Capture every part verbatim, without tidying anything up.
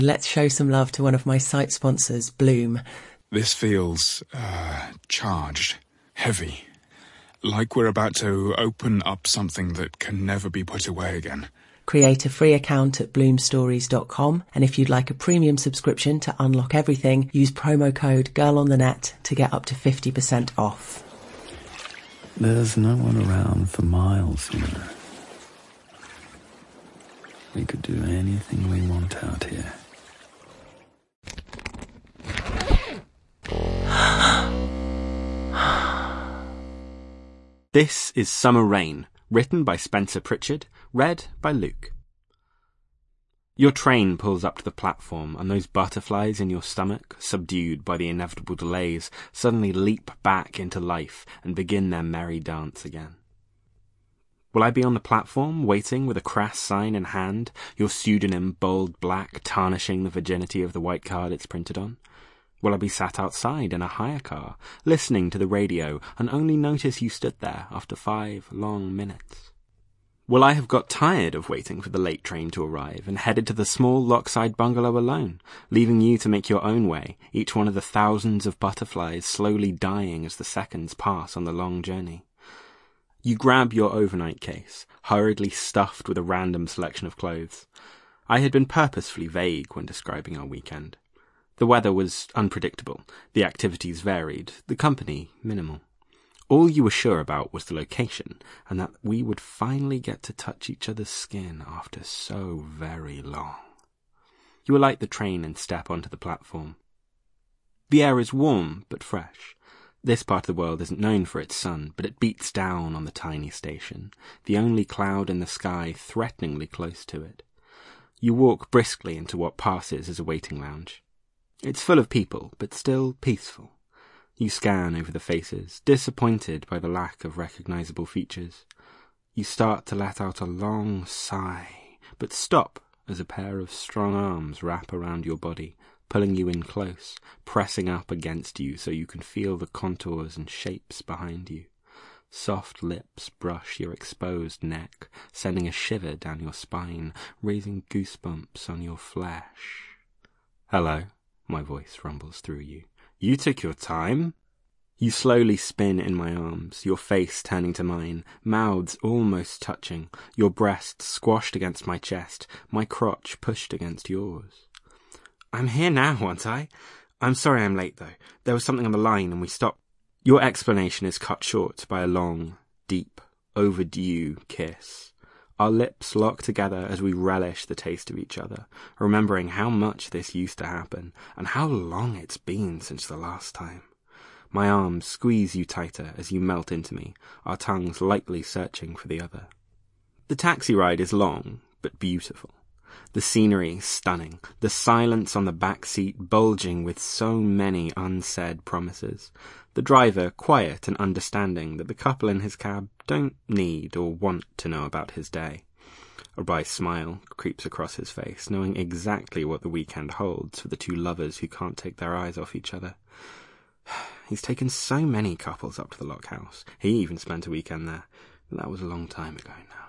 Let's show some love to one of my site sponsors, Bloom. This feels, uh, charged, heavy. Like we're about to open up something that can never be put away again. Create a free account at bloom stories dot com, and if you'd like a premium subscription to unlock everything, use promo code GIRLONTHENET to get up to fifty percent off. There's no one around for miles, you know. We could do anything we want out here. This is Summer Rain, written by Spencer Pritchard, read by Luke. Your train pulls up to the platform, and those butterflies in your stomach, subdued by the inevitable delays, suddenly leap back into life and begin their merry dance again. Will I be on the platform, waiting with a crass sign in hand, your pseudonym bold black tarnishing the virginity of the white card it's printed on? Will I be sat outside in a hire car, listening to the radio, and only notice you stood there after five long minutes? Will I have got tired of waiting for the late train to arrive and headed to the small lockside bungalow alone, leaving you to make your own way, each one of the thousands of butterflies slowly dying as the seconds pass on the long journey? You grab your overnight case, hurriedly stuffed with a random selection of clothes. I had been purposefully vague when describing our weekend. The weather was unpredictable, the activities varied, the company minimal. All you were sure about was the location, and that we would finally get to touch each other's skin after so very long. You alight the train and step onto the platform. The air is warm but fresh. This part of the world isn't known for its sun, but it beats down on the tiny station, the only cloud in the sky threateningly close to it. You walk briskly into what passes as a waiting lounge. It's full of people, but still peaceful. You scan over the faces, disappointed by the lack of recognizable features. You start to let out a long sigh, but stop as a pair of strong arms wrap around your body, pulling you in close, pressing up against you so you can feel the contours and shapes behind you. Soft lips brush your exposed neck, sending a shiver down your spine, raising goosebumps on your flesh. "Hello," my voice rumbles through you. "You took your time." You slowly spin in my arms, your face turning to mine, mouths almost touching, your breasts squashed against my chest, my crotch pushed against yours. "I'm here now, aren't I? I'm sorry I'm late, though. There was something on the line and we stopped." Your explanation is cut short by a long, deep, overdue kiss. Our lips lock together as we relish the taste of each other, remembering how much this used to happen, and how long it's been since the last time. My arms squeeze you tighter as you melt into me, our tongues lightly searching for the other. The taxi ride is long, but beautiful. The scenery stunning, the silence on the back seat bulging with so many unsaid promises. The driver quiet and understanding that the couple in his cab don't need or want to know about his day. A wry smile creeps across his face, knowing exactly what the weekend holds for the two lovers who can't take their eyes off each other. He's taken so many couples up to the Lock House. He even spent a weekend there, but that was a long time ago now.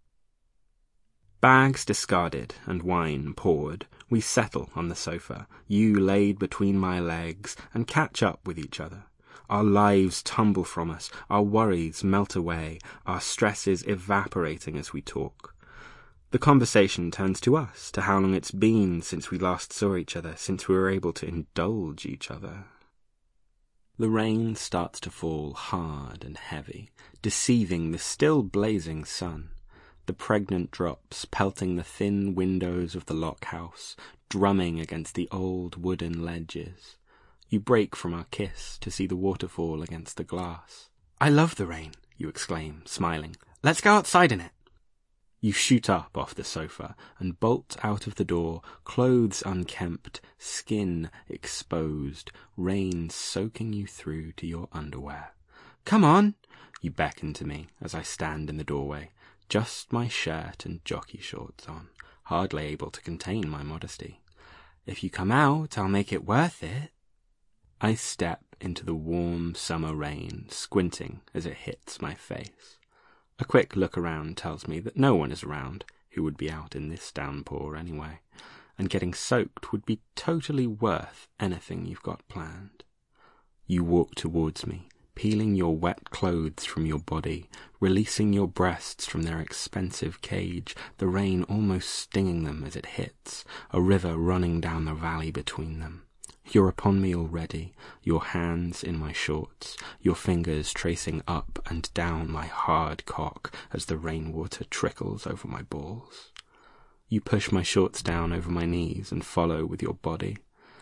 Bags discarded and wine poured, we settle on the sofa, you laid between my legs, and catch up with each other. Our lives tumble from us, our worries melt away, our stresses evaporating as we talk. The conversation turns to us, to how long it's been since we last saw each other, since we were able to indulge each other. The rain starts to fall hard and heavy, deceiving the still blazing sun. The pregnant drops pelting the thin windows of the Lock House, drumming against the old wooden ledges. You break from our kiss to see the waterfall against the glass. "I love the rain," you exclaim, smiling. "Let's go outside in it." You shoot up off the sofa and bolt out of the door, clothes unkempt, skin exposed, rain soaking you through to your underwear. "Come on," you beckon to me as I stand in the doorway, just my shirt and jockey shorts on, hardly able to contain my modesty. "If you come out, I'll make it worth it." I step into the warm summer rain, squinting as it hits my face. A quick look around tells me that no one is around who would be out in this downpour anyway, and getting soaked would be totally worth anything you've got planned. You walk towards me, peeling your wet clothes from your body, releasing your breasts from their expensive cage, the rain almost stinging them as it hits, a river running down the valley between them. You're upon me already, your hands in my shorts, your fingers tracing up and down my hard cock as the rainwater trickles over my balls. You push my shorts down over my knees and follow with your body.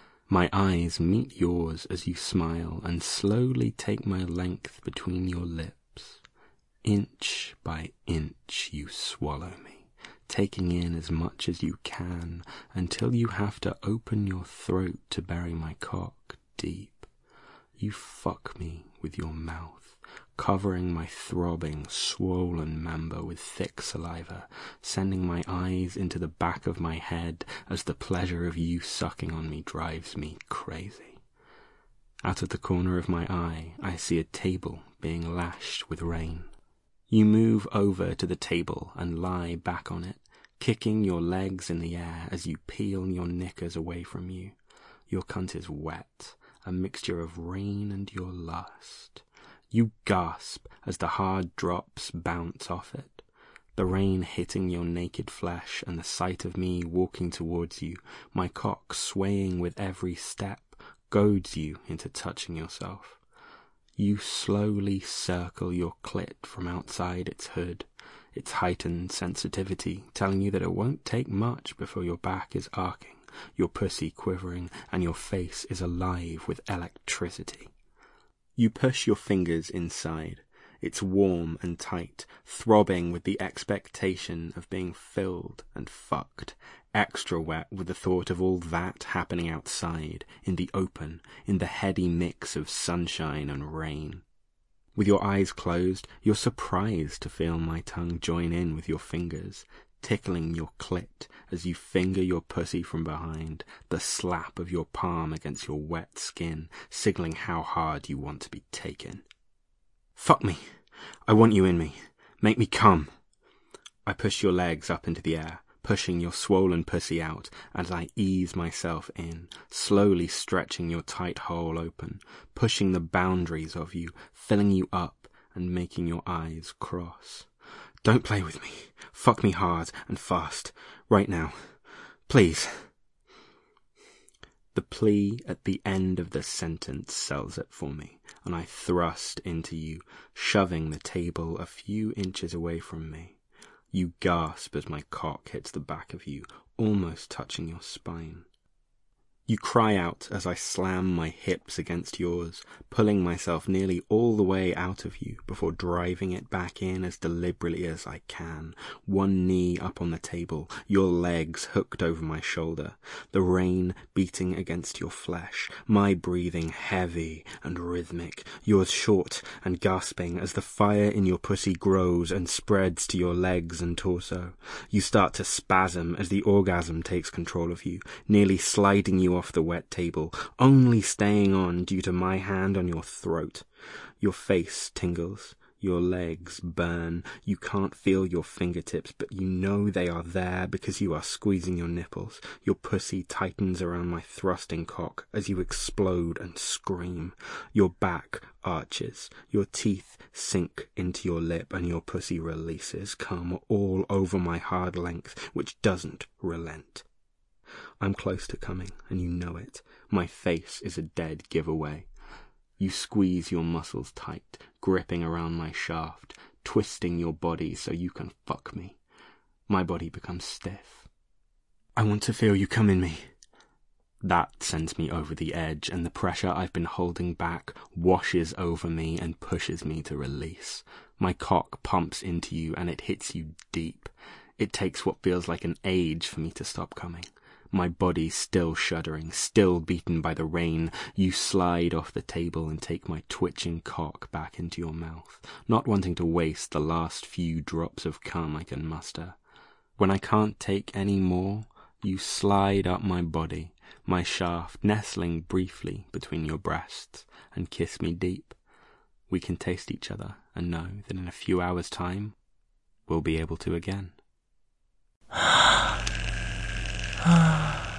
My eyes meet yours as you smile and slowly take my length between your lips. Inch by inch you swallow me, taking in as much as you can until you have to open your throat to bury my cock deep. You fuck me with your mouth, covering my throbbing, swollen member with thick saliva, sending my eyes into the back of my head as the pleasure of you sucking on me drives me crazy. Out of the corner of my eye, I see a table being lashed with rain. You move over to the table and lie back on it, kicking your legs in the air as you peel your knickers away from you. Your cunt is wet, a mixture of rain and your lust. You gasp as the hard drops bounce off it, the rain hitting your naked flesh and the sight of me walking towards you, my cock swaying with every step, goads you into touching yourself. You slowly circle your clit from outside its hood, its heightened sensitivity telling you that it won't take much before your back is arcing, your pussy quivering, and your face is alive with electricity. You push your fingers inside. It's warm and tight, throbbing with the expectation of being filled and fucked, extra wet with the thought of all that happening outside, in the open, in the heady mix of sunshine and rain. With your eyes closed, you're surprised to feel my tongue join in with your fingers, tickling your clit as you finger your pussy from behind, the slap of your palm against your wet skin, signaling how hard you want to be taken. Fuck me. I want you in me. Make me come. I push your legs up into the air, pushing your swollen pussy out as I ease myself in, slowly stretching your tight hole open, pushing the boundaries of you, filling you up and making your eyes cross. Don't play with me. Fuck me hard and fast. Right now. Please. The plea at the end of the sentence sells it for me, and I thrust into you, shoving the table a few inches away from me. You gasp as my cock hits the back of you, almost touching your spine. You cry out as I slam my hips against yours, pulling myself nearly all the way out of you before driving it back in as deliberately as I can, one knee up on the table, your legs hooked over my shoulder, the rain beating against your flesh, my breathing heavy and rhythmic, yours short and gasping as the fire in your pussy grows and spreads to your legs and torso. You start to spasm as the orgasm takes control of you, nearly sliding you off the wet table, only staying on due to my hand on your throat. Your face tingles, your legs burn, you can't feel your fingertips, but you know they are there because you are squeezing your nipples. Your pussy tightens around my thrusting cock as you explode and scream. Your back arches, your teeth sink into your lip and your pussy releases, cum all over my hard length, which doesn't relent. I'm close to coming, and you know it. My face is a dead giveaway. You squeeze your muscles tight, gripping around my shaft, twisting your body so you can fuck me. My body becomes stiff. I want to feel you come in me. That sends me over the edge, and the pressure I've been holding back washes over me and pushes me to release. My cock pumps into you, and it hits you deep. It takes what feels like an age for me to stop coming. My body still shuddering, still beaten by the rain, you slide off the table and take my twitching cock back into your mouth, not wanting to waste the last few drops of cum I can muster. When I can't take any more, you slide up my body, my shaft nestling briefly between your breasts, and kiss me deep. We can taste each other and know that in a few hours' time, we'll be able to again.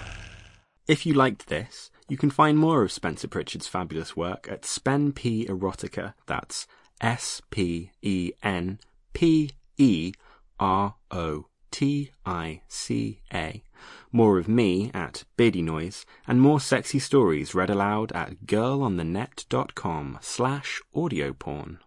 If you liked this, you can find more of Spencer Pritchard's fabulous work at Spen P Erotica. That's S P E N P E R O T I C A. More of me at Beardy Noise, and more sexy stories read aloud at girlonthenet.com slash audioporn.